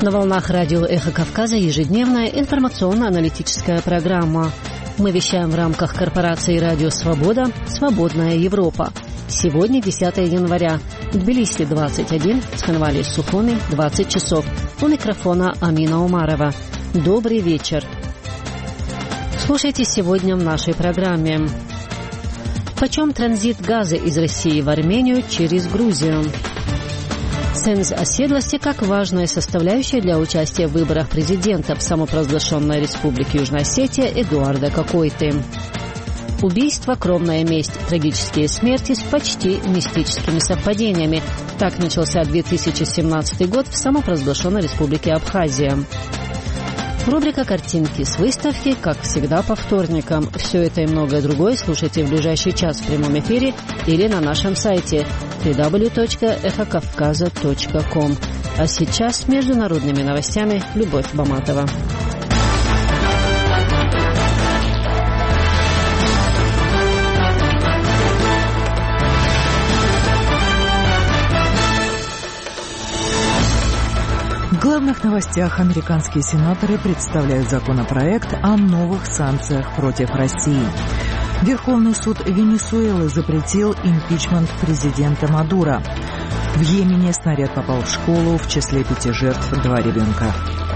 На волнах радио «Эхо Кавказа» ежедневная информационно-аналитическая программа. Мы вещаем в рамках корпорации «Радио Свобода. Свободная Европа». Сегодня 10 января. Тбилиси 21, Цхинвали Сухуми 20 часов. У микрофона Амина Умарова. Добрый вечер. Слушайте сегодня в нашей программе. Почем транзит газа из России в Армению через Грузию? Ценз оседлости как важная составляющая для участия в выборах президента в самопровозглашенной Республике Южная Осетия Эдуарда Кокойты. Убийство, кровная месть, трагические смерти с почти мистическими совпадениями. Так начался 2017 год в самопровозглашенной Республике Абхазия. Рубрика «Картинки с выставки», как всегда, по вторникам. Все это и многое другое слушайте в ближайший час в прямом эфире или на нашем сайте www.эхокавказа.ком. А сейчас с международными новостями Любовь Баматова. В главных новостях американские сенаторы представляют законопроект о новых санкциях против России. Верховный суд Венесуэлы запретил импичмент президента Мадуро. В Йемене снаряд попал в школу, в числе 5 жертв 2 ребенка.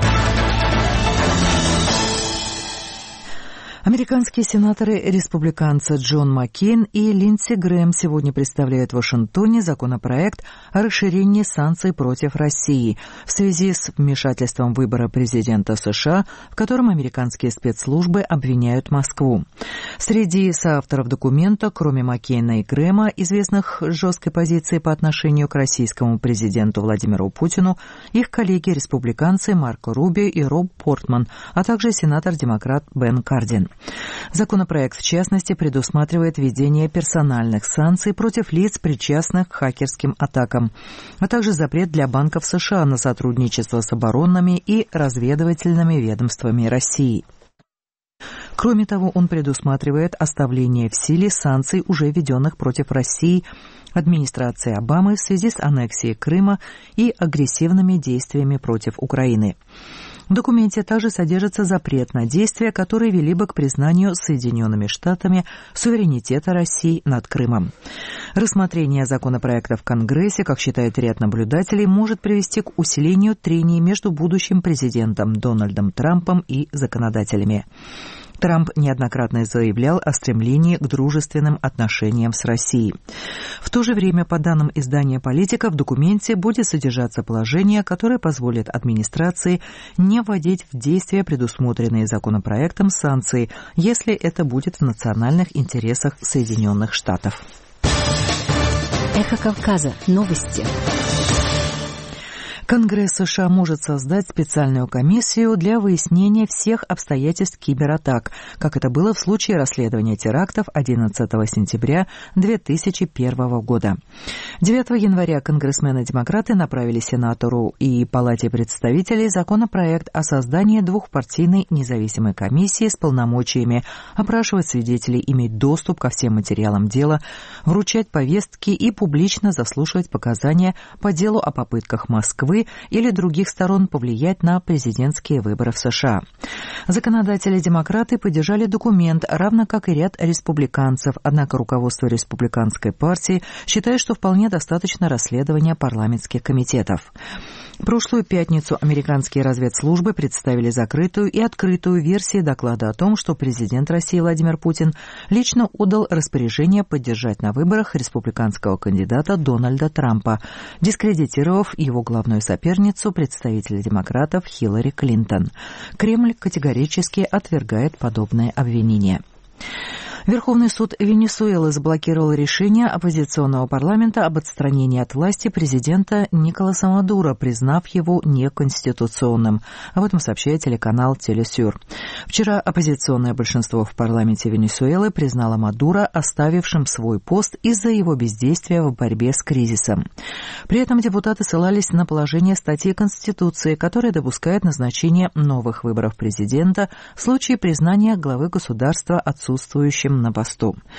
Американские сенаторы-республиканцы Джон Маккейн и Линдси Грэм сегодня представляют в Вашингтоне законопроект о расширении санкций против России в связи с вмешательством в выборы президента США, в котором американские спецслужбы обвиняют Москву. Среди соавторов документа, кроме Маккейна и Грэма, известных жесткой позицией по отношению к российскому президенту Владимиру Путину, их коллеги-республиканцы Марко Рубио и Роб Портман, а также сенатор-демократ Бен Кардин. Законопроект, в частности, предусматривает введение персональных санкций против лиц, причастных к хакерским атакам, а также запрет для банков США на сотрудничество с оборонными и разведывательными ведомствами России. Кроме того, он предусматривает оставление в силе санкций, уже введенных против России администрацией Обамы в связи с аннексией Крыма и агрессивными действиями против Украины. В документе также содержится запрет на действия, которые вели бы к признанию Соединенными Штатами суверенитета России над Крымом. Рассмотрение законопроекта в Конгрессе, как считает ряд наблюдателей, может привести к усилению трений между будущим президентом Дональдом Трампом и законодателями. Трамп неоднократно заявлял о стремлении к дружественным отношениям с Россией. В то же время, по данным издания «Политика», в документе будет содержаться положение, которое позволит администрации не вводить в действие предусмотренные законопроектом санкции, если это будет в национальных интересах Соединенных Штатов. Эхо Кавказа. Новости. Конгресс США может создать специальную комиссию для выяснения всех обстоятельств кибератак, как это было в случае расследования терактов 11 сентября 2001 года. 9 января конгрессмены-демократы направили Сенатору и Палате представителей законопроект о создании двухпартийной независимой комиссии с полномочиями опрашивать свидетелей, иметь доступ ко всем материалам дела, вручать повестки и публично заслушивать показания по делу о попытках Москвы или других сторон повлиять на президентские выборы в США. Законодатели-демократы поддержали документ, равно как и ряд республиканцев, однако руководство республиканской партии считает, что вполне достаточно расследования парламентских комитетов. В прошлую пятницу американские разведслужбы представили закрытую и открытую версии доклада о том, что президент России Владимир Путин лично отдал распоряжение поддержать на выборах республиканского кандидата Дональда Трампа, дискредитировав его главную соперницу, представителя демократов Хиллари Клинтон. Кремль категорически отвергает подобные обвинения. Верховный суд Венесуэлы заблокировал решение оппозиционного парламента об отстранении от власти президента Николаса Мадуро, признав его неконституционным. Об этом сообщает телеканал Телесюр. Вчера оппозиционное большинство в парламенте Венесуэлы признало Мадуро оставившим свой пост из-за его бездействия в борьбе с кризисом. При этом депутаты ссылались на положение статьи Конституции, которая допускает назначение новых выборов президента в случае признания главы государства отсутствующим на посту.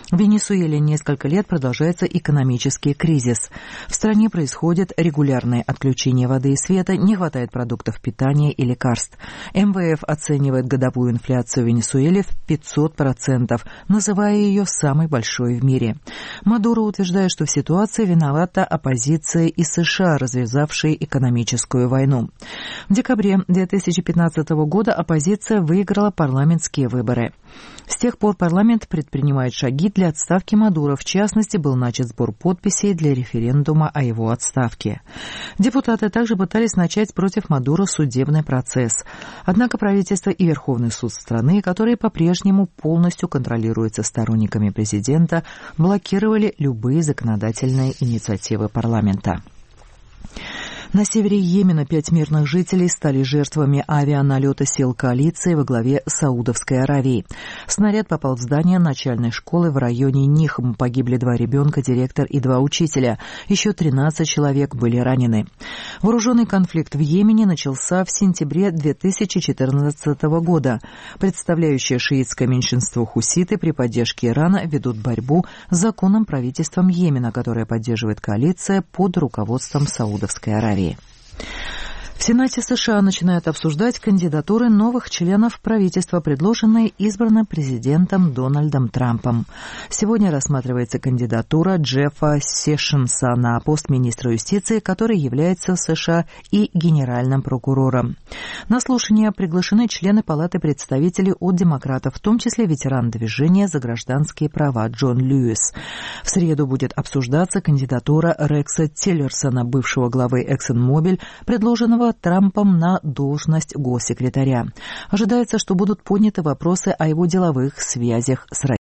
В Венесуэле несколько лет продолжается экономический кризис. В стране происходит регулярное отключение воды и света, не хватает продуктов питания и лекарств. МВФ оценивает годовую инфляцию в Венесуэле в 500%, называя ее самой большой в мире. Мадуро утверждает, что в ситуации виновата оппозиция из США, развязавшая экономическую войну. В декабре 2015 года оппозиция выиграла парламентские выборы. С тех пор парламент предпринимает шаги для отставки Мадуро. В частности, был начат сбор подписей для референдума о его отставке. Депутаты также пытались начать против Мадуро судебный процесс. Однако правительство и Верховный суд страны, которые по-прежнему полностью контролируются сторонниками президента, блокировали любые законодательные инициативы парламента. На севере Йемена 5 мирных жителей стали жертвами авианалета сил коалиции во главе Саудовской Аравии. Снаряд попал в здание начальной школы в районе Нихм. Погибли 2 ребенка, директор и 2 учителя. Еще 13 человек были ранены. Вооруженный конфликт в Йемене начался в сентябре 2014 года. Представляющие шиитское меньшинство хуситы при поддержке Ирана ведут борьбу с законным правительством Йемена, которое поддерживает коалиция под руководством Саудовской Аравии. В Сенате США начинают обсуждать кандидатуры новых членов правительства, предложенные избранным президентом Дональдом Трампом. Сегодня рассматривается кандидатура Джеффа Сешенса на пост министра юстиции, который является в США и генеральным прокурором. На слушание приглашены члены Палаты представителей от демократов, в том числе ветеран движения за гражданские права Джон Льюис. В среду будет обсуждаться кандидатура Рекса Тиллерсона, бывшего главы ExxonMobil, предложенного Трампом на должность госсекретаря. Ожидается, что будут подняты вопросы о его деловых связях с Россией.